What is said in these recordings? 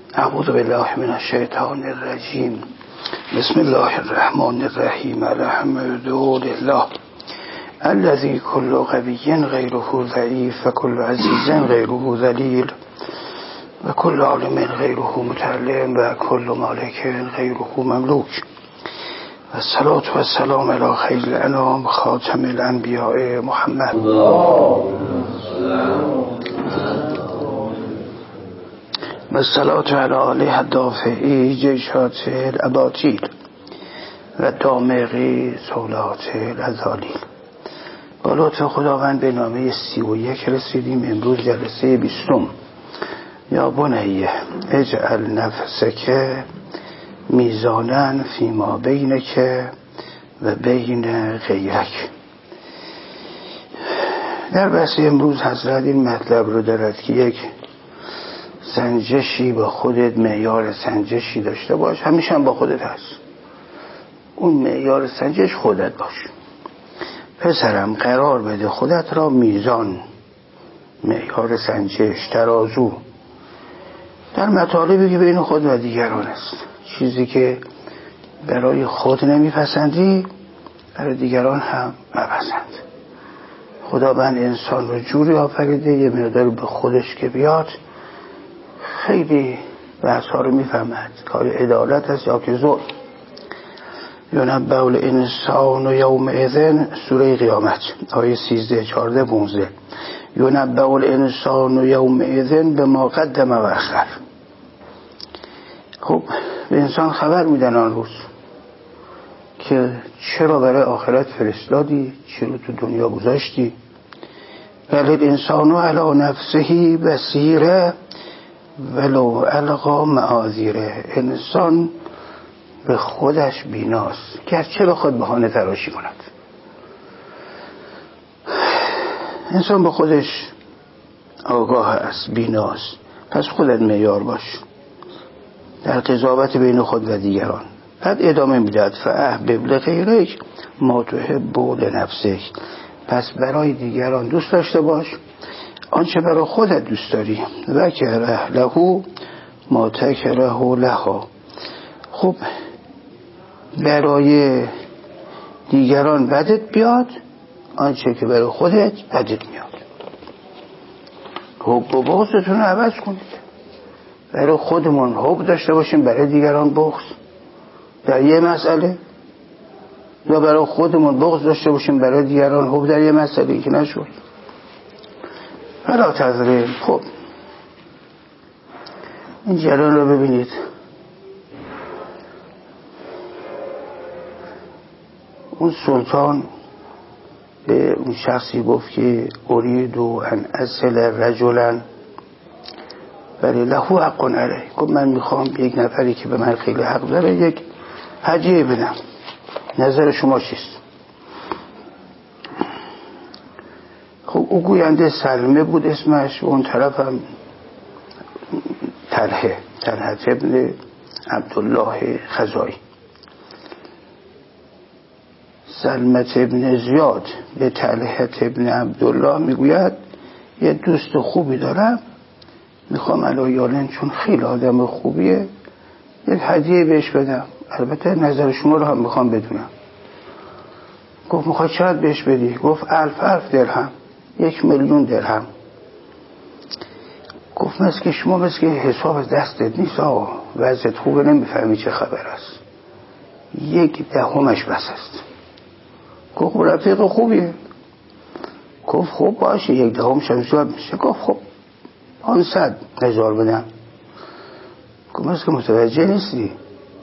اعوذ بالله من الشیطان الرجیم. بسم الله الرحمن الرحیم. الحمد لله الذي كل قوي غيره ضعيف وكل عزيز غيره ذليل وكل عالم غيره متعلم وكل مالك غيره مملوك. والصلاة والسلام على خير الأنام خاتم الأنبياء محمد. والصلاة على آله الدافعي جيشات الأباطيل و صولات الأذالیل. با لطف خداوند به نامه 31 رسیدیم. امروز جلسه 20. یا بنیه اجعل نفسک میزانا فیما بینک و بین غیرک. در بحث امروز حضرت این مطلب رو دارد که یک سنجشی با خودت، معیار سنجشی داشته باش. همیشه هم با خودت هست. اون معیار سنجش خودت باش. پسرم قرار بده خودت را میزان، معیار سنجش، ترازو در مطالبی که بین خود و دیگران است. چیزی که برای خود نمیپسندی برای دیگران هم مپسند. خداوند انسان رو جوری آفریده یه مقدار به خودش که بیاد خیلی بحث‌ها رو میفهمد. کار عدالت است یا که ظلم. ینبأ الانسان یومئذ، سوره قیامت، آیه 13 14 15. ینبأ الانسان یومئذ بما قدم و اخر. خب به انسان خبر میدن آن روز که چرا برای آخرت فرستادی، چرا تو دنیا گذاشتی. بل الانسان علی نفسه بصیره ولو القا معاذیره. انسان به خودش بیناست گرچه بخواد بهانه تراشی کند. انسان به خودش آگاه است، بیناست. پس خودت معیار باش در قضاوت بین خود و دیگران. بعد ادامه میداد فاحبب لغیرک ما تحب لنفسک. پس برای دیگران دوست داشته باش آنچه برای خودت دوست داری. و کره له ما تکره لها. خب برای دیگران بدت بیاد آنچه که برای خودت بدت میاد. حب و بغضتون رو عوض کنید. برای خودمون حب داشته باشیم، برای دیگران بغض در یه مسئله، یا برای خودمون بغض داشته باشیم برای دیگران حب در یه مسئله که نشد. ولا تظلم. خب این جریان رو ببینید. اون سلطان به اون شخصی گفت که اريد ان اصل رجلا ولی له حق علیه. گفت من میخوام یک نفری که به من خیلی حق داره یک هدیه بدم. نظر شما چیست؟ خب او گوینده سلمه بود اسمش، و اون طرف هم طلحه ابن عبدالله خزاعی. سلمت ابن زیاد به طلحه ابن عبدالله میگوید یه دوست خوبی دارم، میخوام علایالن چون خیلی آدم خوبیه یک هدیه بهش بدم. البته نظر شما رو هم میخوام بدونم. گفت میخوای چقدر بهش بدی؟ گفت 1000 درهم، 1,000,000 درهم. گفت مثل که شما مثل که حساب دستت نیست، وضعت خوبه، نمیفهمی چه خبر است. 1/10 بس است. گفت رفیق خوبیه. گفت خب باشه 1/10 شمشواب میشه. گفت خب 500,000 بدم. گفت مثل که متوجه نیستی.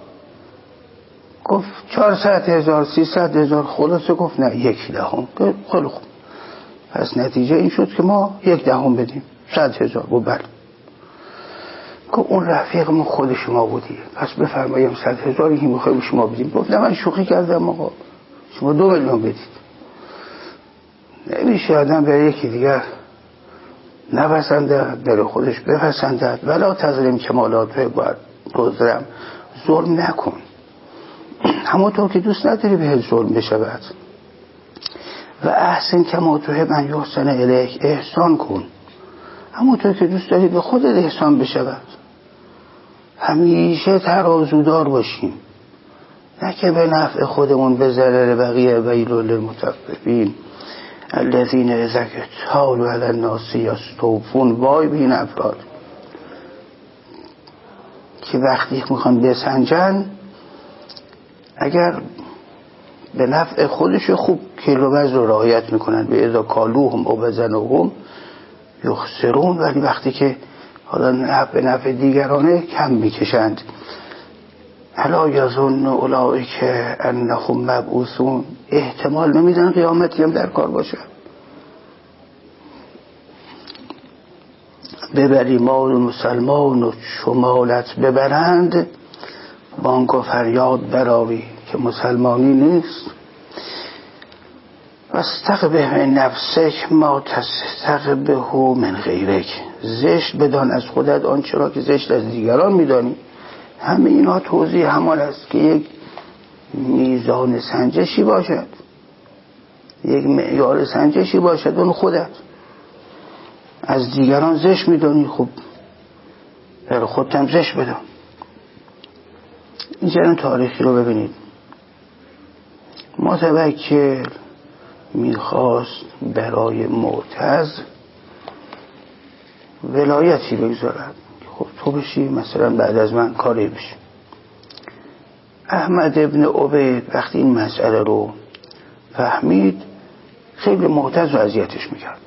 گفت 400,000 300,000. خلاصه گفت نه 1/10. خیلی خوب. پس نتیجه این شد که ما 1/10 بدیم. 100,000. گفت بله. گفت اون رفیقمون خود شما بودی، پس بفرماییم 100,000 که میخوایم شما بدیم. گفت نه من شوخی کردم آقا، شما 2,000,000 بدید. نمیشه آدم برای یکی دیگر نپسندد برای خودش بپسندد. ولا تظلم کمالات باید بزرم. ظلم نکن. همونطور که دوست نداری به ظلم بشود. و احسن کما تحب ان یحسن الیک. احسان کن همونطور که دوست داری به خودت احسان بشود. همیشه ترازودار باشیم، نه که به نفع خودمون به ضرر بقیه. ویل للمطففین الذین اذا اکتالوا علی الناس یستوفون. وای به این افراد که وقتی میخوان بسنجن، اگر به نفع خودش خوب کیلومتر رو رعایت میکنن، به اذا کالوهم او وزنوهم یخسرون، ولی وقتی که حالا به نفع دیگرانه کم میکشند. الا یظن اولئک انهم مبعوثون. احتمال نمیدن قیامتی هم در کار باشه. ببری مال مسلمان و شمالت ببرند، بانگ و فریاد براری که مسلمانی نیست. واستقبح من نفسک ما تستقبح من غیرک. زشت بدان از خودت آنچه را که زشت از دیگران میدانی. همه اینا توضیح همان است که یک میزان سنجشی باشد، یک معیار سنجشی باشد. اون خودت از دیگران زشت میدانی، خب در خودت هم زشت بدان. این جریان تاریخی رو ببینید. متوکل میخواست برای معتز ولایتی بگذارد، خب تو بشی مثلا بعد از من کاری بشی. احمد ابن عبید وقتی این مسئله رو فهمید، خیلی معتز و اذیتش میکرد،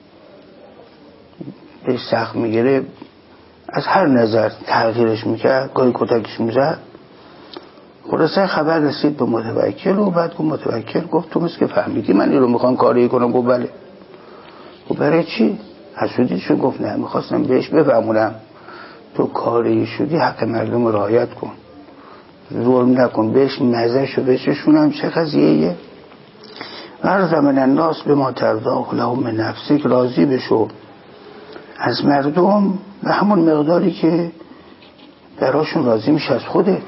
بهش سخت میگیره، از هر نظر تغییرش میکرد، گاهی کتکش میزد. خلاصه خبر رسید به متوکل و بعد که متوکل گفت تو مثل که فهمیدی من این رو میخوام کاری کنم. گفت بله. گفت برای چی؟ حسودیشو؟ گفت نه، میخواستم بهش بفهمونم تو کاری شدی حق مردم رعایت کن، ظلم نکن، بهش مزهشو بچشونم. چه قضیه‌ایه؟ ورز من الناس به ما ترضاه لهم من نفسک. راضی بشو از مردم به همون مقداری که براشون راضی میشه از خودت.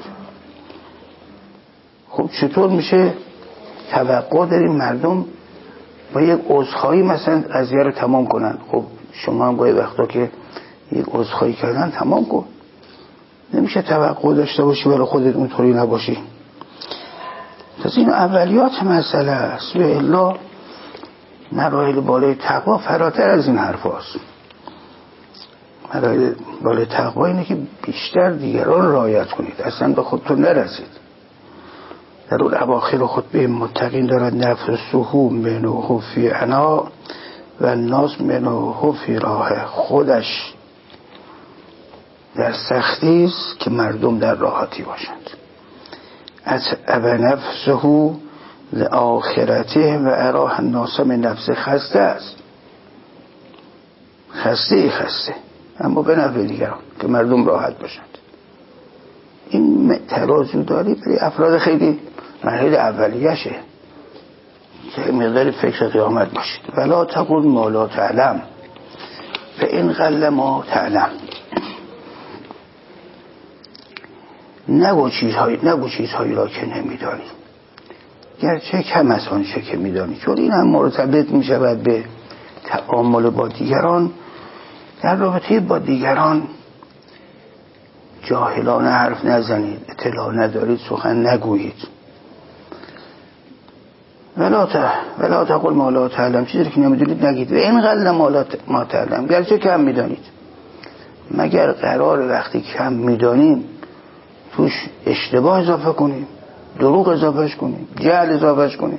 خب چطور میشه توقع داریم مردم با یک عذرخواهی مثلا قضیه رو تمام کنن؟ خب شما هم گاهی وقتا که یک عذرخواهی کردن تمام کن. نمیشه توقع داشته باشی ولی خودت اونطوری نباشی. پس این اولیات مسئله است. و الا مراحل بالای تقوا فراتر از این حرف هست. مراحل بالای تقوا اینه که بیشتر دیگران رعایت کنید، اصلا به خودتون نرسید. در اون اواخر خطبه متقین دارد نفسه منه فی عنا و الناس منه فی راه. خودش در سختی است که مردم در راحتی باشند. از نفسه لآخرته و اراه الناس من نفسه. خسته است، خسته اما به نفع دیگران که مردم راحت باشند. این ترازو داری برای افراد خیلی مرحله اولیشه که مقدار فکر قیامت باشید. ولا تقول ما لا تعلم فإن قل ما تعلم. نگو چیزهایی را که نمیدانی، گرچه کم از آنچه که میدانی. چون این هم مرتبط میشود به تعامل با دیگران. در رابطه با دیگران جاهلانه حرف نزنید، اطلاع ندارید سخن نگویید. ولا تقول ما لا تعلم. چیزی که نمیدونید نگید. و این قل ما تعلم، گرچه کم میدانید. مگر قرار وقتی کم میدانیم توش اشتباه اضافه کنیم، دروغ اضافهش کنیم، جهل اضافهش کنیم؟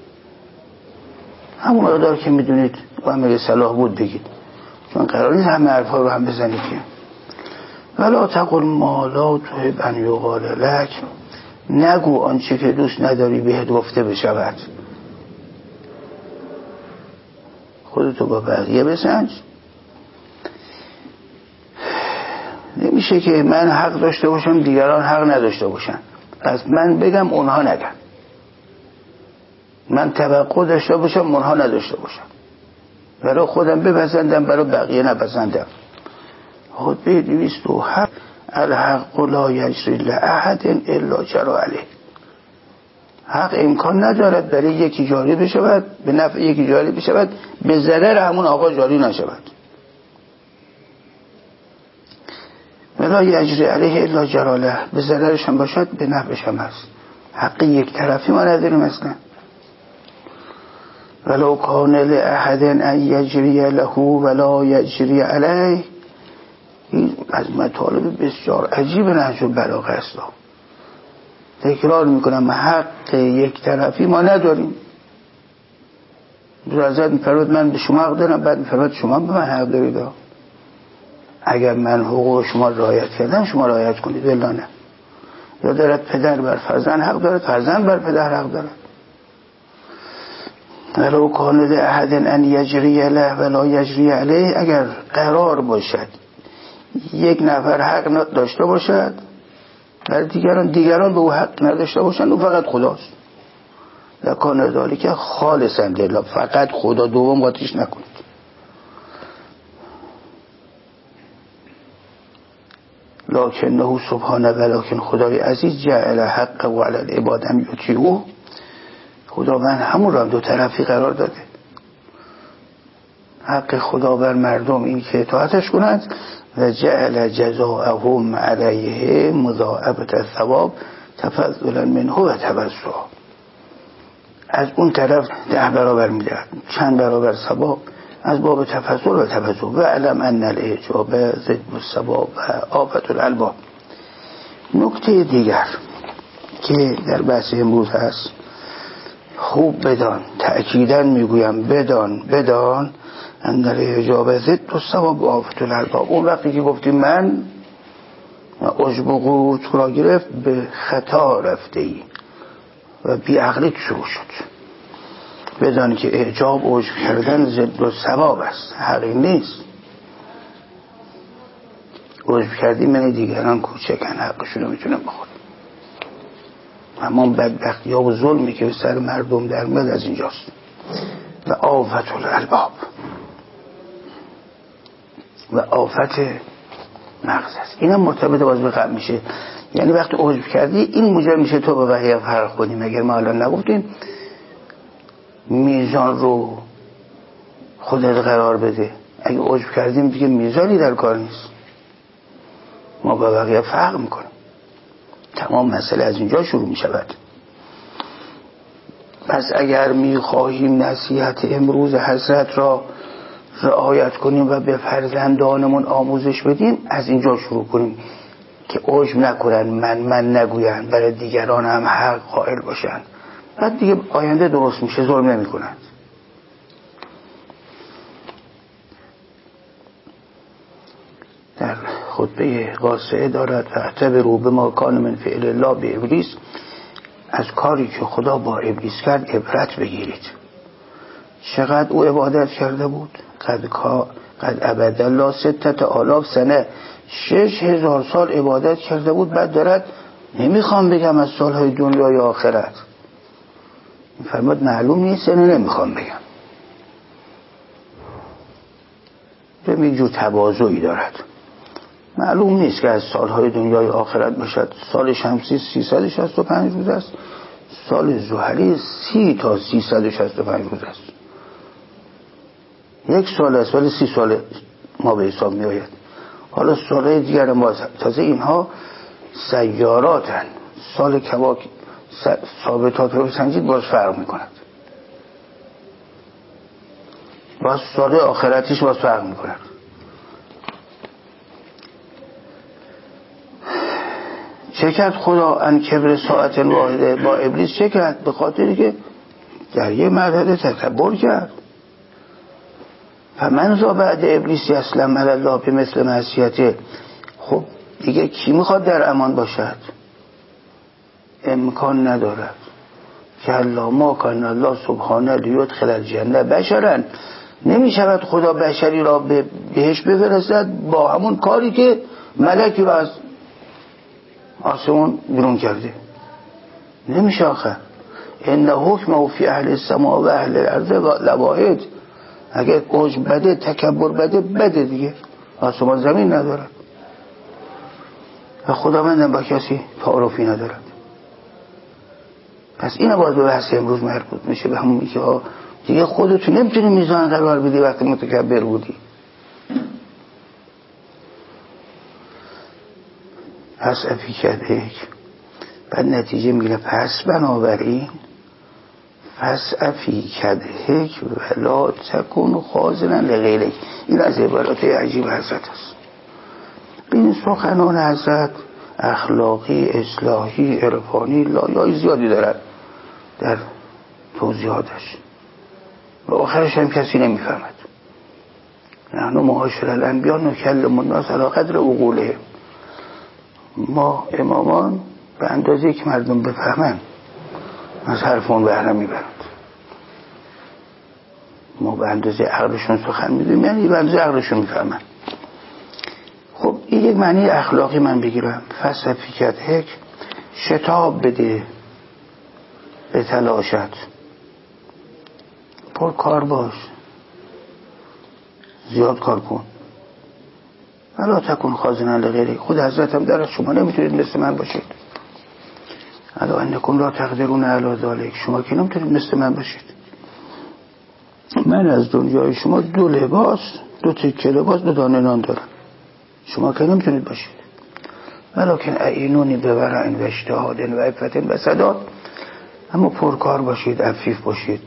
همون مقدار که میدونید و همه صلاح بود بگید، چون قرار نیست همه حرفا رو هم بزنید که. ولا تقل ما لا تحب ان یقال لک. نگو آنچه که دوست نداری بهت گفته بشود. خودتو با بقیه بسنج. نمیشه که من حق داشته باشم دیگران حق نداشته باشن، پس من بگم اونها نگن. من توقع داشته باشم اونها نداشته باشن، برای خودم بپسندم برای بقیه نپسندم. خطبه 207 الحق لا یجری لأحد الا جری علیه. حق امکان ندارد برای یکی جاری بشود، به نفع یکی جاری بشود، به ضرر همون آقا جاری نشود. ولا یجری علیه الا جراله، به ضررش هم باشد به نفعش هم هست. حق یک طرفی ما نداریم اصلا. ولو کان لأحد ان یجری له ولا یجری علیه، این از مطالب بسیار عجیب نهج البلاغه است. تکرار میکنم، حق یک طرفی ما نداریم. حضرت میفرماید من به شما حق دارم، بعد میفرماید شما به من حق دارید. اگر من حقوق شما رعایت کردم شما رعایت کنید، الا نه. یا دارد پدر بر فرزند حق دارد، فرزند بر پدر حق دارد. ولو کان لأحد ان یجری له ولا یجری علیه، اگر قرار باشد یک نفر حق داشته باشد و دیگران به او حق نداشته باشند، او فقط خداست. لکان ذالک خالصا لله، فقط خدا، دوم قاطیش نکنید. لکنه سبحانه، ولکن خدای عزیز جعل حق و علی العباد ان یطیعوه، خداوند همون را دو طرفی قرار داده. حق خدا بر مردم این که اطاعتش کنند، و جعل جزاءهم علیه مضاعفة الثواب تفضلا منه و تبسا، از اون طرف 10 برابر میدهد، چند برابر ثواب، از باب تفضل و تبسا. و علم ان الاعجاب ضد الثواب و آفة الالباب. نکته دیگر که در بحث امروز هست، خوب بدان، تأکیداً میگویم بدان ان الاعجاب ضد الثواب و آفة الالباب. اون وقتی که گفتیم من عجب و غرور تو را گرفت، به خطا رفته ای و بیعقلیت شروع شد. بدان که اعجاب و عجب کردن ضد الثواب است، حقیقی نیست. عجب کردی من دیگران کوچکن، حقشون رو میتونم بخورم. اما بدبختی ها و ظلمی که به سر مردم در میاد از اینجاست. و آفة الالباب، و آفت مغز است. این هم مرتبط باز به قبل میشه. یعنی وقتی عجب کردی این موجب میشه تو با بقیه فرق کنیم. اگر ما الان نگفتیم میزان رو خودت قرار بده، اگه عجب کردیم دیگه میزانی در کار نیست، ما با بقیه فرق میکنیم. تمام مسئله از اینجا شروع میشود. پس اگر میخواهیم نصیحت امروز حضرت را رعایت کنیم و به فرزندانمون آموزش بدیم، از اینجا شروع کنیم که عجب نکنن، من نگوین، برای دیگران هم حق قائل باشن. بعد دیگه آینده درست میشه، ظلم نمی کنند. در خطبه قاصعه دارد فاعتبروا بما کان من فعل الله به ابلیس، از کاری که خدا با ابلیس کرد عبرت بگیرید. چقدر او عبادت کرده بود؟ قد عبد الله 6000 سنه، 6000 سال عبادت کرده بود. بعد دارد، نمیخوام بگم از سالهای دنیای آخرت، فرمود معلوم نیست، نمیخوام بگم. به یک جور تواضعی دارد. معلوم نیست که از سالهای دنیای آخرت باشد. سال شمسی 365 روز است، سال زحلی 30 تا 365 روز است. یک سال است ولی 30 سال ما به حساب می آید. حالا سالهای دیگر ما تازه اینها سیاراتن، سال کواک ثابتات رو سنجید باز فرق می کند، باز سال آخرتیش باز فرق می کند. چه کرد خدا ان کبر ساعت واحده با ابلیس؟ چه کرد؟ به خاطری که در یه مرحله تکبر کرد. فمن ذا بعد ابلیس یسلم علی الله به مثل معصیته. خب دیگه کی میخواد در امان باشد؟ امکان ندارد که الله ما کان الله سبحانه لیدخل الجنه بشرا، نمیشود خدا بشری را به بهش بفرستد با همون کاری که ملکی را از آسمون بیرون کرده. نمیشه آخر. ان حکم فی اهل السماء و اهل الارض لواحد. اگر عجب بده، تکبر بده دیگه، آسمان زمین ندارد و خداوند با کسی تعارفی ندارد. پس این باید به بحث امروز مربوط میشه، به همونی که دیگه خودتون نمیتونی میزان قرار بدی وقتی متکبر بودی. پس افی کدهک، بعد نتیجه میگه پس بنابراین پس افی کدهک ولا تکن خازنا لغیرک. این از عبارات عجیب حضرت است. این سخنان حضرت اخلاقی، اصلاحی، عرفانی لایه‌های زیادی دارد در توضیحاتش و آخرش هم کسی نمیفهمد. نحن معاشر الانبیا نکلم الناس علی قدر عقولهم. ما امامان به اندازه که مردم بفهمن از حرفون بهره میبرند. ما به اندازه عقلشون سخن میگیم، یعنی به اندازه عقلشون میفهمن. خب این یک معنی اخلاقی من بگیرم. فلسفی کدهک، شتاب بده به تلاشت، پر کار باش، زیاد کار کن. ولا تکن خازنا لغیرک. خود حضرت هم داره شما نمیتونید مثل من باشید. الا انکم لا تقدرون علی ذلک. شما که نمیتونید مثل من باشید. من از دنیای شما 2 لباس، 2 تکه لباس، 2 دانه نان دارم. شما که نمیتونید باشید. ولکن اعینونی بورع و اجتهاد و عفت و سداد. اما پرکار باشید، عفیف باشید،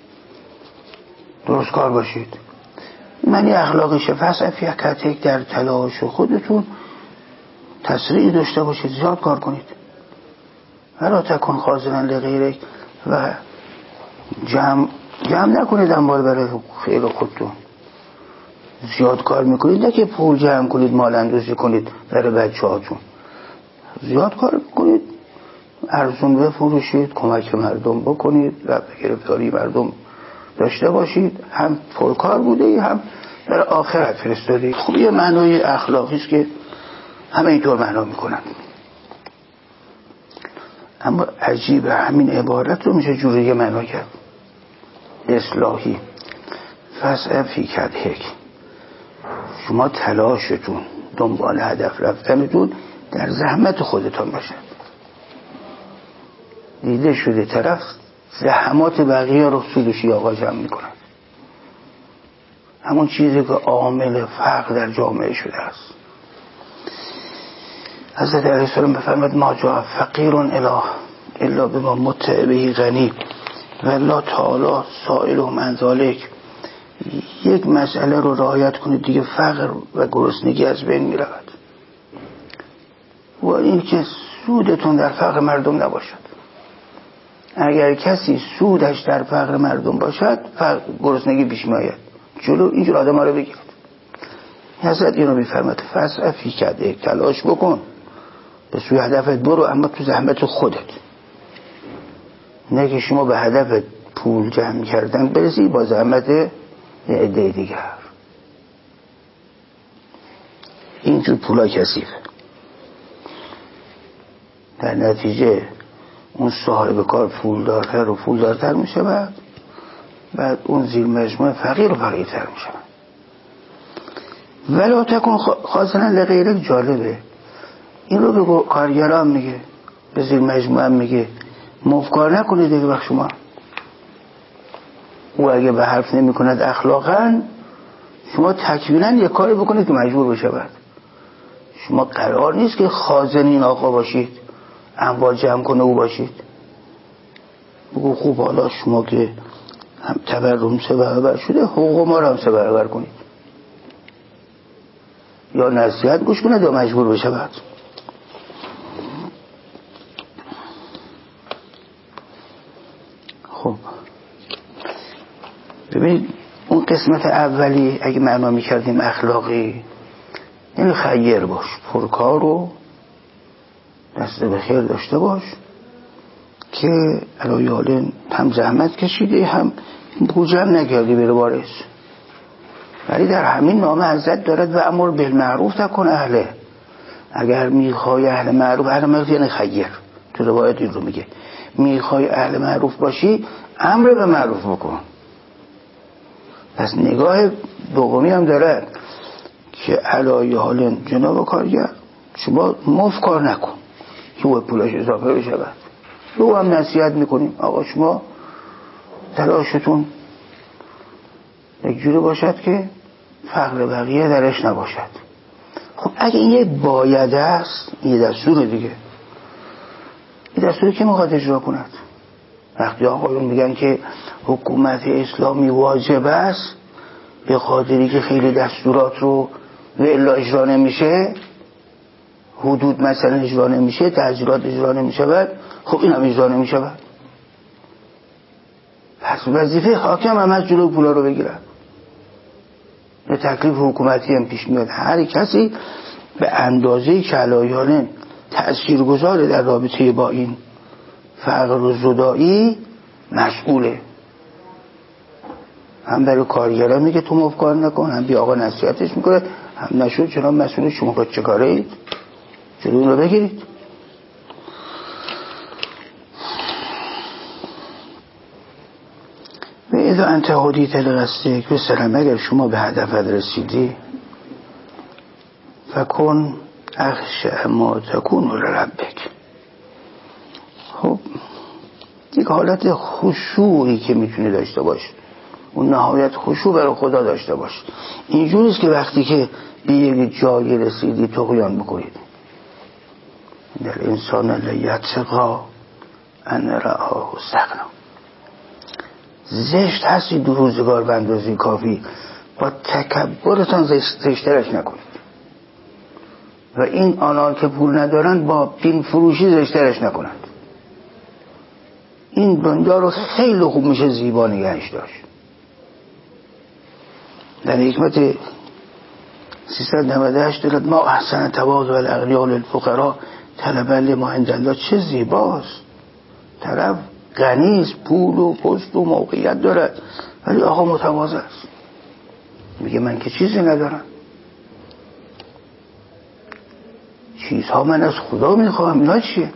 درست کار باشید. معنی اخلاقیشه. فلسفی کدهک، در تلاش خودتون تسریع داشته باشید، زیاد کار کنید. ولا تکن خازنا لغیرک، و جمع نکنید اموال برای خیر خودتون. زیاد کار میکنید نه که پول جمع کنید، مال اندوزی کنید برای بچه هاتون. زیاد کار کنید، ارزون بفروشید، کمک مردم بکنید، رفع گرفتاری مردم داشته باشید. هم پرکار بوده، هم در آخرت فرستاده. خب یه معنای اخلاقی است که همه اینطور معنا میکنن. اما عجیبه همین عبارت رو میشه جوری معنا کرد. اصلاحی. فلسفی کدهک، شما تلاشتون، دنبال هدف رفتنتون در زحمت خودتان باشد. دیده شده طرف زحمات بقیه رو سودشی آقا جمع میکنن. همون چیزی که عامل فقر در جامعه شده است. حضرت علیه السلام بفرماد ما جاء فقیر الا بما متع به غنی و الله تعالی سائل من ذلک. یک مسئله رو رعایت کنید دیگه فقر و گرسنگی از بین می رود. و این که سودتون در فقر مردم نباشد. اگر کسی سودش در فقر مردم باشد، گرسنگی پیش می آید. جلو اینجور آدم ها رو بگیرید. حضرت اینو میفرماد فلسفی کدهک، تلاش بکن به سوی هدفت برو، اما تو زحمت خودت. نه که شما به هدف پول جمع کردن برسی با زحمت یه عده دیگر. اینجور پولا کثیفه. در نتیجه اون صاحب کار پولدارتر و پولدارتر میشه، بعد اون زیر مجموعه فقیر و فقیرتر میشه. ولا تکن خازنا لغیرک جالبه. این رو به کارگران میگه، به زیر مجموعه میگه مفکار نکنید دیگه. وقت شما او اگه به حرف نمی کند اخلاقا، شما تکوینا یک کاری بکنید که مجبور بشه. بعد شما قرار نیست که خازن این آقا باشید، اموال جمع کنه او باشید. بگو خوب حالا شما که هم تورم 3 برابر شده، حقوق ما رو هم 3 برابر کنید. یا نصیحت گوش کنید یا مجبور بشه. بعد خب ببینید اون قسمت اولی اگه معنا می‌کردیم اخلاقی، یعنی خیر باش، پرکار و دست به خیر داشته باش که علایالن هم زحمت کشیده هم پوجم نکردی بره وارث. ولی در همین نامه حضرت دارد و امر بالمعروف نکن اهله. اگر میخوای اهل معروف یعنی خیر، تو روایت این رو میگه میخوای اهل معروف باشی امر به معروف بکن. پس نگاه دومی هم داره که علایالن جناب کارگر شما مفت کار نکن که او پولش اضافه بشه. بعد رو هم نصیحت میکنیم آقا شما تلاشتون یک جوری باشد که فقر بقیه درش نباشد. خب اگه این یه باید است، این یه دستور دیگه، این دستور که میخواد اجرا کند؟ وقتی آقایون میگن که حکومت اسلامی واجب است، به خاطری که خیلی دستورات رو و الا اجرا نمیشه، حدود مثلا اجرا نمیشه، تعزیرات اجرا نمیشه، خب این هم اجرا نمیشه. پس وظیفه حاکم هم از جلوی پولا رو بگیرن. یه تکلیف حکومتی هم پیش میاد، هر کسی به اندازه که علایانه تأثیرگذاره در رابطه با این فقر و زدایی مسئوله. هم برای کارگره میگه تو مفکار نکن، هم بی آقا نصیحتش میکنه، هم نشد چنان مسئول شما با چه کاره اید، جلوی رو بگیرید. و اذا انت هدیت لقصدک، به سلام اگر شما به هدفت رسیدی، فکن اخشع ما تکون لربک. خب یک حالت خشوعی که میتونه داشته باشه، اون نهایت خشوع برای خدا داشته باشه. اینجوریست که وقتی که به یک جایی رسیدی طغیان بکنید. در انسان لیتقا ان رآه استغنا. زشت هستی دو روزگار به اندازه کافی با تکبرتان زشترش نکنید، و این آنها که پول ندارن با پین فروشی زشترش نکنند. این دنیا رو خیلی خوب میشه زیبا نگهش داشت. در حکمت 398 دارد ما احسن تواضع الاغنیاء للفقراء طلبا لما عند الله. چه زیباست، طرف غنیست، پول و پست و موقعیت دارد، ولی آقا متواضع است، میگه من که چیزی ندارم، چیزها من از خدا میخواهم. اینا چیه؟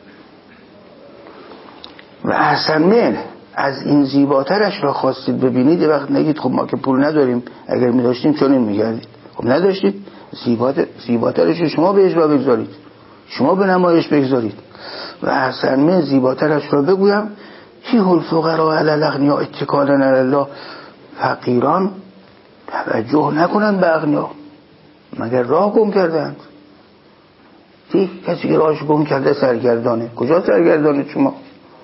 و احسن من، از این زیباترش را خواستید ببینید. وقت نگید خب ما که پول نداریم، اگر میداشتیم چون این میگردید. خب نداشتید، زیباترش رو شما به اجرا بگذارید، شما به نمایش بگذارید. و احسن من، زیباترش را بگویم، کی الفقراء علی الاغنیاء اتکالا علی الله. فقیران توجه نکنند به اغنیا مگر راه گم کردند. کسی که راهش گم کرده سرگردانه. کجا سرگردانه شما؟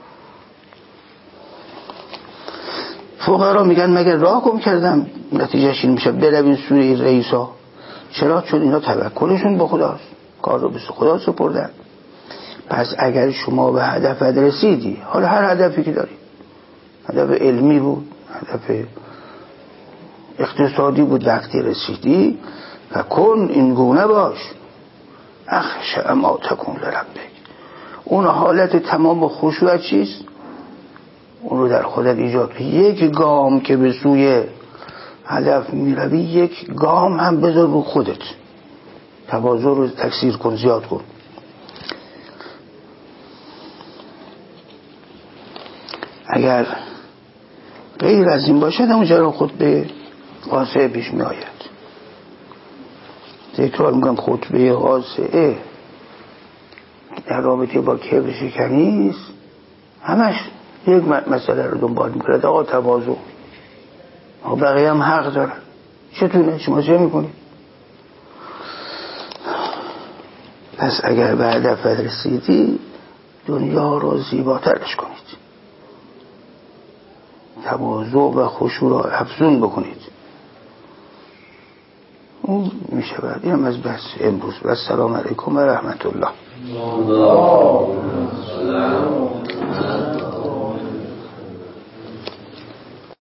فقرا میگن مگر راه گم کردم، نتیجهش این میشه بروین سوی رئیسا. چرا؟ چون اینا توکلشون به خداست، کار رو به خدا سپردن. پس اگر شما به هدفت رسیدی، حالا هر هدفی که داری، هدف علمی بود، هدف اقتصادی بود، وقتی رسیدی و کن این گونه باش اخشع ما تکون لربک. اون حالت تمام خشوع چیست؟ اون رو در خودت ایجاد کن. یک گام که به سوی هدف میروی، یک گام هم بذار رو خودت، تواضع رو تکثیر کن، زیاد کن. اگر غیر از این باشد همونجا رو خطبه قاصعه پیش می آید. تکرار میگم خطبه قاصعه در رابطه با کبر شکنی است، همش یک مسئله رو دنبال میکنه. آقا تواضع، آقا بقیه هم حق دارن، چطوره؟ شما چه میکنید؟ پس اگر به هدف رسیدی دنیا رو زیباترش کنید، تواضع و خشوع را افزون بکنید. اون میشه بعد. اینم از بس امروز. و السلام علیکم و رحمت الله.